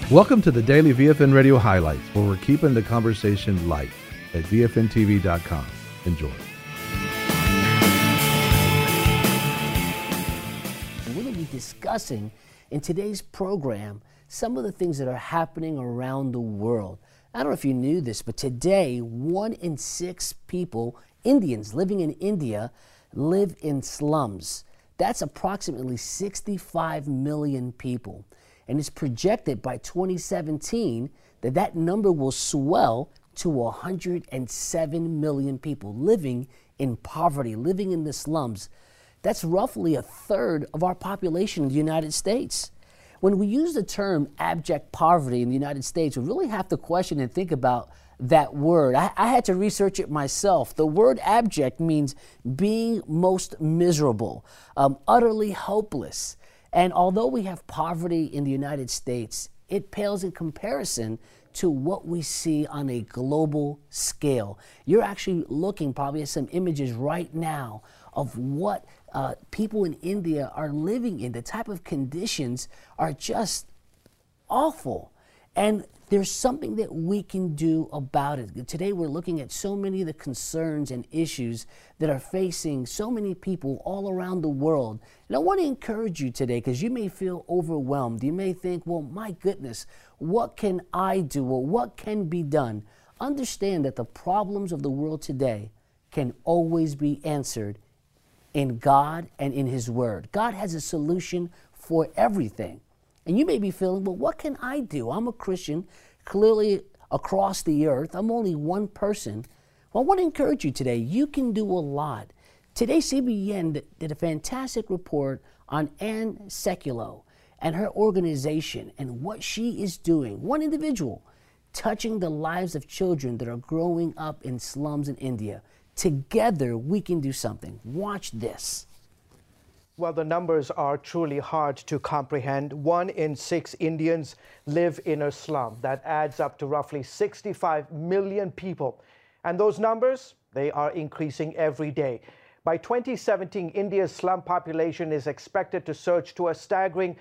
Welcome to the Daily VFN Radio Highlights, where we're keeping the conversation light at VFNTV.com. Enjoy. We're going to be discussing in today's program some of the things that are happening around the world. I don't know if you knew this, but today 1 in 6 people, Indians living in India, live in slums. That's approximately 65 million people. And it's projected by 2017 that that number will swell to 107 million people living in poverty, living in the slums. That's roughly a third of our population in the United States. When we use the term abject poverty in the United States, we really have to question and think about that word. I had to research it myself. The word abject means being most miserable, utterly hopeless. And although we have poverty in the United States, it pales in comparison to what we see on a global scale. You're actually looking probably at some images right now of what people in India are living in. The type of conditions are just awful. And there's something that we can do about it. Today we're looking at so many of the concerns and issues that are facing so many people all around the world. And I want to encourage you today, because you may feel overwhelmed. You may think, well, my goodness, what can I do? Or what can be done? Understand that the problems of the world today can always be answered in God and in His Word. God has a solution for everything. And you may be feeling, well, what can I do? I'm a Christian, clearly across the earth. I'm only one person. Well, I want to encourage you today. You can do a lot. Today, CBN did a fantastic report on Ann Sekulow and her organization and what she is doing. One individual touching the lives of children that are growing up in slums in India. Together, we can do something. Watch this. Well, the numbers are truly hard to comprehend. 1 in 6 Indians live in a slum. That adds up to roughly 65 million people. And those numbers, they are increasing every day. By 2017, India's slum population is expected to surge to a staggering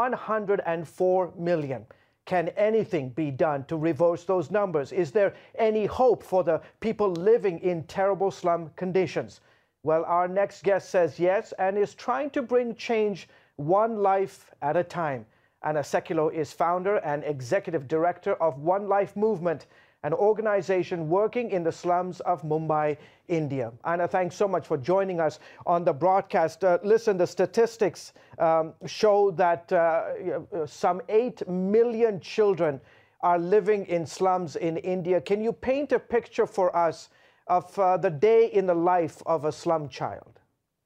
104 million. Can anything be done to reverse those numbers? Is there any hope for the people living in terrible slum conditions? Well, our next guest says yes and is trying to bring change one life at a time. Anna Sekulow is founder and executive director of One Life Movement, an organization working in the slums of Mumbai, India. Anna, thanks so much for joining us on the broadcast. Listen, the statistics show that some 8 million children are living in slums in India. Can you paint a picture for us of the day in the life of a slum child?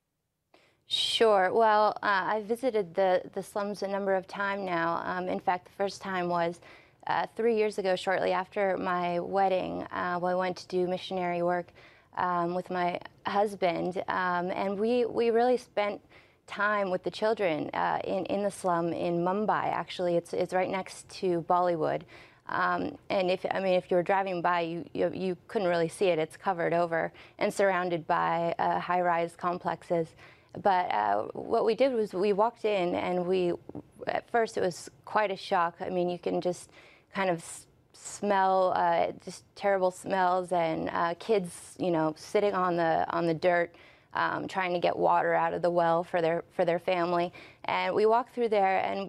Sure. Well, I visited the slums a number of times now. In fact, the first time was 3 years ago, shortly after my wedding. I went to do missionary work with my husband, and we really spent time with the children in the slum in Mumbai. Actually, it's right next to Bollywood. And if you were driving by, you couldn't really see it. It's covered over and surrounded by high-rise complexes. But what we did was we walked in, and at first it was quite a shock. I mean, you can just kind of smell just terrible smells, and kids, sitting on the dirt, trying to get water out of the well for their family. And we walked through there, and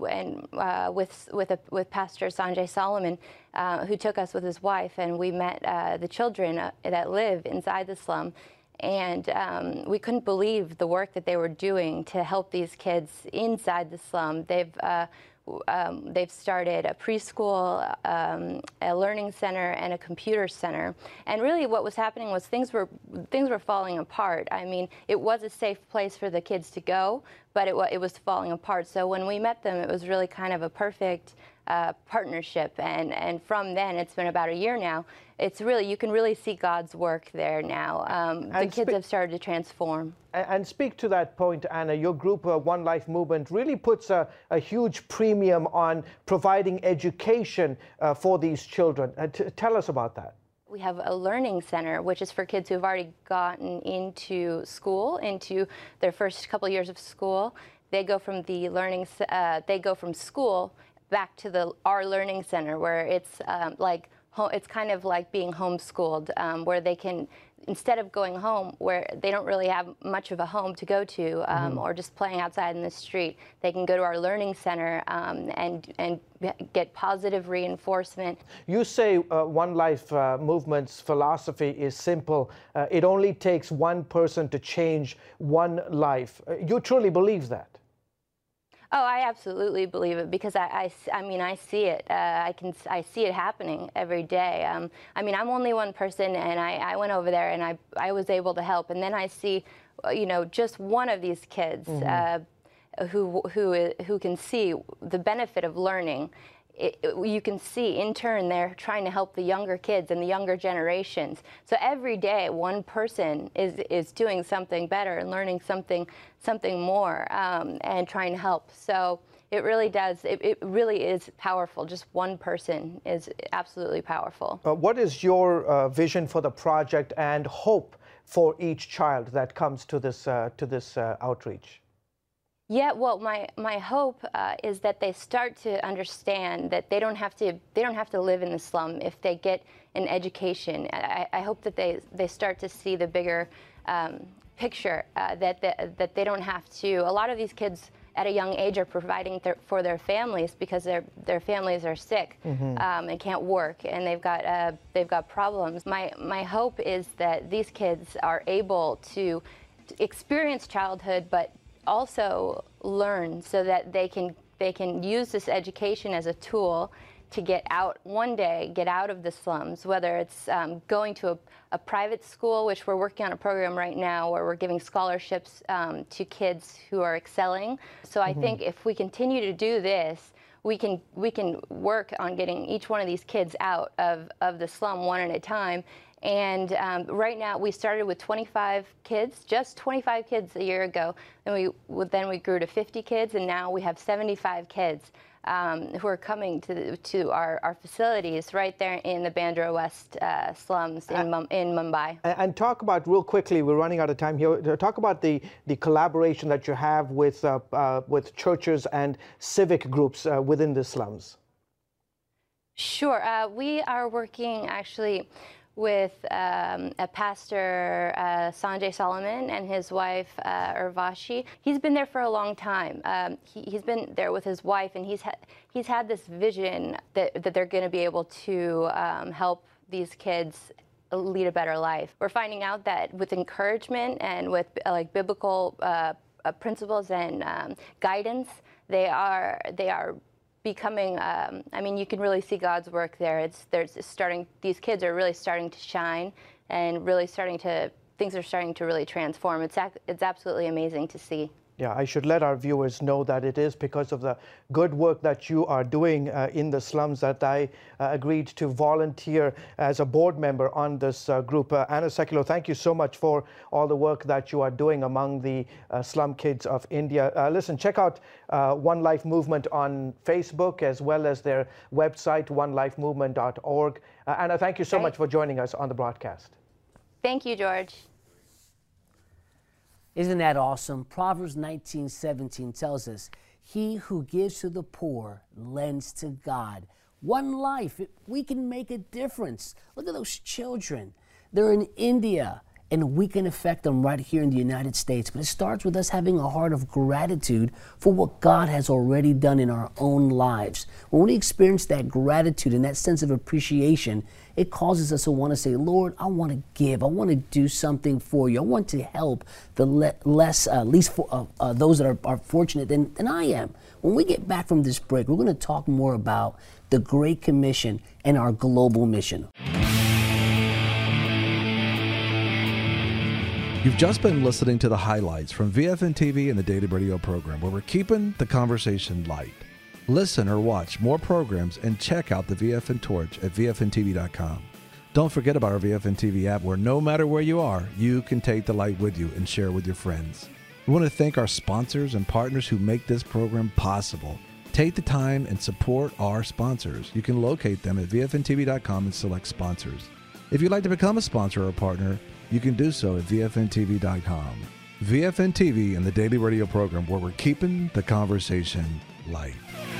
with Pastor Sanjay Solomon, who took us with his wife, and we met the children that live inside the slum. And we couldn't believe the work that they were doing to help these kids inside the slum. They've started a preschool, a learning center, and a computer center. And really what was happening was things were falling apart. I mean, it was a safe place for the kids to go, but it was falling apart. So when we met them, it was really kind of a perfect partnership. And from then, it's been about a year now, you can really see God's work there now. The kids have started to transform. And speak to that point, Anna. Your group, One Life Movement, really puts a huge premium on providing education for these children. Tell us about that. We have a learning center, which is for kids who have already gotten into school, into their first couple years of school. They go from school back to our learning center, where it's it's kind of like being homeschooled, where they can, instead of going home where they don't really have much of a home to go to, or just playing outside in the street, they can go to our learning center and get positive reinforcement. You say One Life Movement's philosophy is simple. It only takes one person to change one life. You truly believe that? Oh, I absolutely believe it, because I mean, I see it. I see it happening every day. I mean, I'm only one person, and I went over there and I was able to help. And then I see, you know, just one of these kids who can see the benefit of learning. You can see in turn they're trying to help the younger kids and the younger generations. So every day one person is doing something better and learning something more, and trying to help. So it really does, it really is powerful. Just one person is absolutely powerful. What is your vision for the project and hope for each child that comes to this outreach? Yeah, well, my hope is that they start to understand that they don't have to live in the slum if they get an education. I hope that they start to see the bigger picture, that they don't have to. A lot of these kids at a young age are providing for their families because their families are sick and can't work, and they've got problems. My hope is that these kids are able to experience childhood, but also learn, so that they can use this education as a tool to get out one day, get out of the slums, whether it's going to a private school, which we're working on a program right now where we're giving scholarships to kids who are excelling. So I think if we continue to do this, we can work on getting each one of these kids out of the slum one at a time. And right now, we started with 25 kids, just 25 kids a year ago. Then we grew to 50 kids, and now we have 75 kids who are coming to our facilities right there in the Bandra West slums in Mumbai. And talk about, real quickly, we're running out of time here, talk about the collaboration that you have with churches and civic groups within the slums. Sure. We are working actually with a pastor, Sanjay Solomon, and his wife, Urvashi. He's been there for a long time. He's been there with his wife, and he's had this vision that they're going to be able to help these kids lead a better life. We're finding out that with encouragement and with like biblical principles and guidance, they are becoming, I mean, you can really see God's work there. These kids are really starting to shine, and really things are starting to really transform. It's absolutely amazing to see. Yeah, I should let our viewers know that it is because of the good work that you are doing in the slums that I agreed to volunteer as a board member on this group. Anna Sekulow, thank you so much for all the work that you are doing among the slum kids of India. Listen, check out One Life Movement on Facebook, as well as their website, onelifemovement.org. Anna, thank you so much for joining us on the broadcast. Thank you, George. Isn't that awesome? Proverbs 19:17 tells us, he who gives to the poor lends to God. One life, we can make a difference. Look at those children. They're in India, and we can affect them right here in the United States. But it starts with us having a heart of gratitude for what God has already done in our own lives. When we experience that gratitude and that sense of appreciation, it causes us to want to say, Lord, I want to give. I want to do something for you. I want to help the least for those that are fortunate than I am. When we get back from this break, we're going to talk more about the Great Commission and our global mission. You've just been listening to the highlights from VFN TV and the Daily Radio program, where we're keeping the conversation light. Listen or watch more programs and check out the VFN Torch at VFNTV.com. Don't forget about our VFN TV app, where no matter where you are, you can take the light with you and share with your friends. We want to thank our sponsors and partners who make this program possible. Take the time and support our sponsors. You can locate them at VFNTV.com and select sponsors. If you'd like to become a sponsor or a partner, you can do so at VFNTV.com. VFN TV and the Daily Radio program, where we're keeping the conversation light.